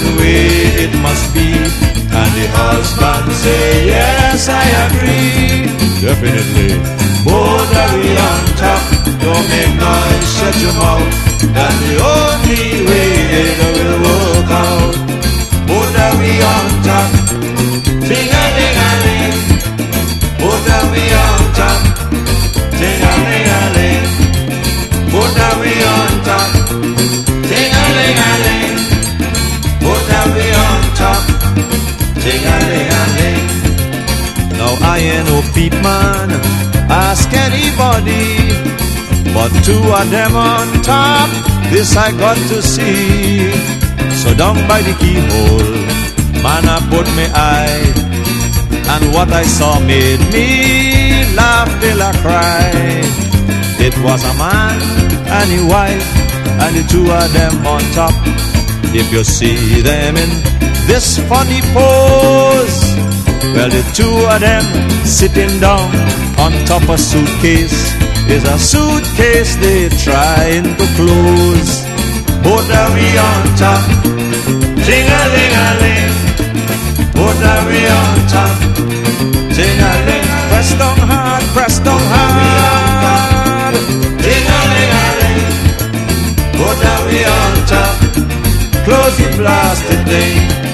the way it must be. And the husband say, yes, I agree. Definitely. Both are we on top. Don't make noise, shut your mouth. That's the only way it will work out. Both are we on top. Ting-a-ling-a-ling. Both are we on top. Ting-a-ling-a-ling. Both are we on top. Ting-a-ling-a-ling. Both are we on top. Ting-a-ling-a-ling. Now I ain't no peep man, ask anybody, but two of them on top, this I got to see. So down by the keyhole, man, I put my eye, and what I saw made me laugh till I cry. It was a man and his wife, and the two of them on top. If you see them in this funny pose, well, the two of them sitting down on top of a suitcase is a suitcase they trying to close. Both are we on top, ting-a-ling-a-ling. Both are we on top, ting-a-ling. Press down hard, press down hard, ting-a-ling-a-ling. Both are we on top, close the blasted thing.